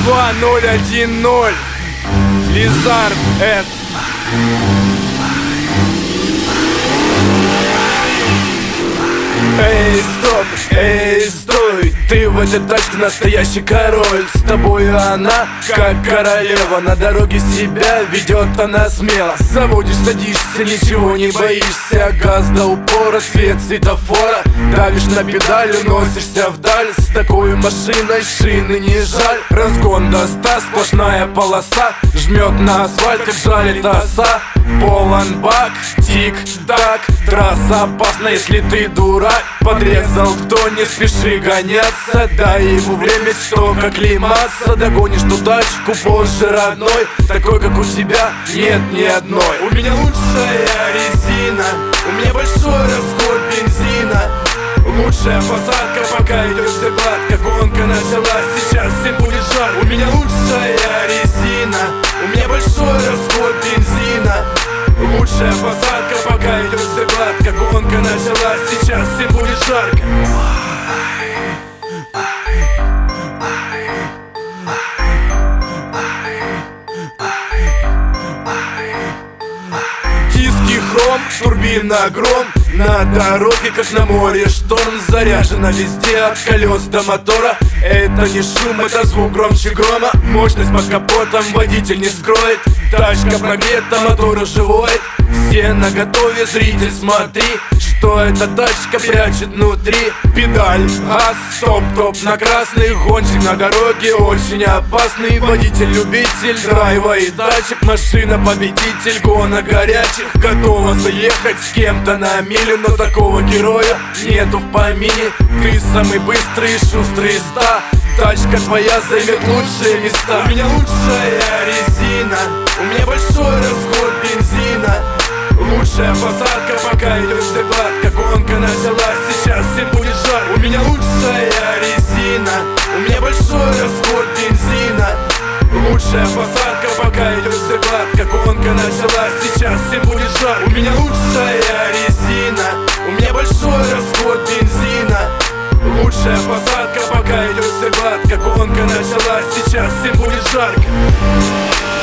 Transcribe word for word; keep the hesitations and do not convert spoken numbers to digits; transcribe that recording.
два ноль один ноль. Лизард Эд. Эй, стоп, эй, стой. Ты в этой тачке настоящий король. С тобою она, как королева. На дороге себя ведет она смело. Заводишь, садишься, ничего не боишься. Газ до упора, свет светофора. Давишь на педаль, уносишься вдаль. С такой машиной шины не жаль. Разгон до ста, сплошная полоса. Жмет на асфальт, как жалит оса. Полон бак, тик-так. Трасса опасна, если ты дурак. Подрезал кто, не спеши гоняться. Дай ему время, что как лиматься. Догонишь ту тачку позже, родной. Такой, как у тебя, нет ни одной. У меня лучшая резина, у меня большой расход бензина. Лучшая посадка, пока идет все гладко. Гонка началась, сейчас всем будет жарко. У меня лучшая резина, у меня большой расход бензина. Лучшая посадка, пока идет все гладко. Гонка началась, сейчас всем будет жарко. Диски хром, турбина гром. На дороге, как на море, шторм. Заряжена везде, от колес до мотора. Это не шум, это звук громче грома. Мощность под капотом водитель не скроет. Тачка прогрета, мотор оживает. Все наготове, зритель, смотри, что эта тачка прячет внутри. Педаль, газ, стоп-топ на красный. Гонщик на дороге очень опасный. Водитель-любитель драйва и тачек. Машина-победитель гонок горячих. Готова заехать с кем-то на милю, но такого героя нету в помине. Ты самый быстрый и шустрый из ста. Тачка твоя займет лучшие места. У меня лучшая резина, у меня большой расход бензина. Лучшая посадка, пока идет все гладко. Гонка началась, сейчас всем будет жарко. У меня лучшая резина, у меня большой расход бензина. Лучшая посадка, пока идет все гладко. Гонка началась, сейчас всем будет жарко. У меня лучшая резина, у меня большой расход бензина. Лучшая посадка, пока идет все гладко. Гонка началась, сейчас всем будет жарко.